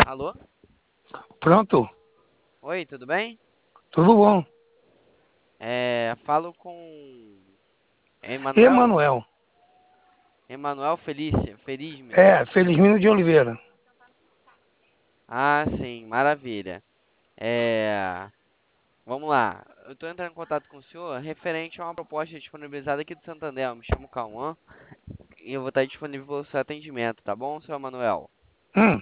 Alô? Pronto, Oi, tudo bem? tudo bom. Falo com Emanuel? Emanuel, Emanuel Felisme. Felizmino de Oliveira. Ah, sim, maravilha. É, Vamos lá. Eu estou entrando em contato com o senhor referente a uma proposta disponibilizada aqui do Santander. Eu me chamo Cauã e eu vou estar disponível para o seu atendimento, tá bom, senhor Emanuel? Hum,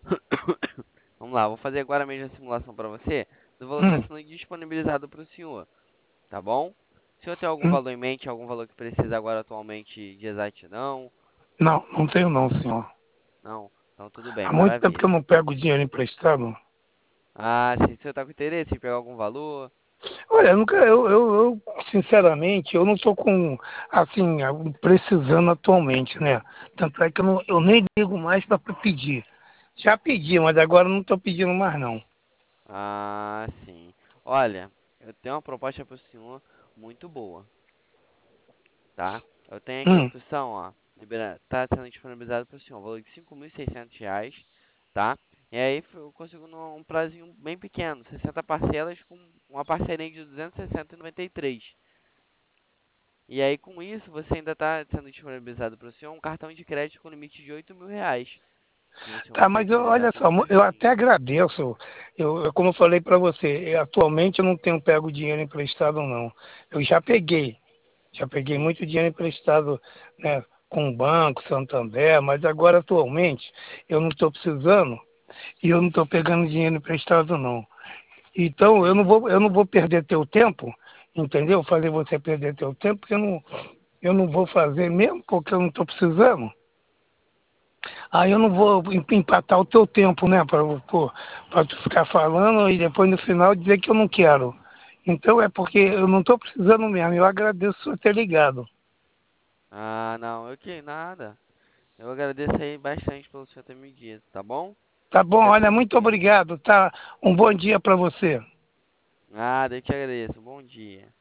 Vamos lá, vou fazer agora mesmo a simulação para você do valor que está hum, sendo disponibilizado para o senhor, tá bom? O senhor tem algum hum. valor em mente, algum valor que precisa agora atualmente de exatidão? Não, não tenho não, senhor. Não? Então tudo bem, Há muito tempo que eu maravilha. não pego dinheiro emprestado. Ah, sim, o senhor está com interesse em pegar algum valor? Olha, nunca, sinceramente, eu não estou com, assim, precisando atualmente, né? Tanto é que eu nem ligo mais para pedir. Já pedi, mas agora não estou pedindo mais não. Ah, sim. Olha, eu tenho uma proposta para o senhor muito boa, tá? Eu tenho aqui a Hum, opção, ó, tá sendo disponibilizado para o senhor, valor de R$ 5.600, tá? E aí eu consigo num prazinho bem pequeno, 60 parcelas com uma parcelinha de 260,93. E aí com isso você ainda está sendo disponibilizado para o senhor um cartão de crédito com limite de R$ 8.000. Que o senhor tá, consegue mas olha utilizar só, como eu até presente. agradeço. Como eu falei para você, atualmente eu não tenho pego dinheiro emprestado não. Eu já peguei. Já peguei Sim. muito dinheiro emprestado, né, com o Banco Santander, mas agora atualmente eu não estou precisando e eu não estou pegando dinheiro emprestado não. Então Sim. eu não vou perder teu tempo, entendeu? Fazer você perder teu tempo, porque eu não vou fazer mesmo porque eu não estou precisando. Aí eu não Não. vou empatar o teu tempo, né, para tu ficar falando e depois no final dizer que eu não quero. Então é porque eu não estou precisando mesmo. Eu agradeço por ter ligado. Ah, não. Eu que nada. Eu agradeço aí bastante pelo senhor ter me dito, tá bom? Tá bom, Fica olha, muito tranquilo. obrigado, tá? Um bom dia para você. Nada, eu que agradeço. Bom dia.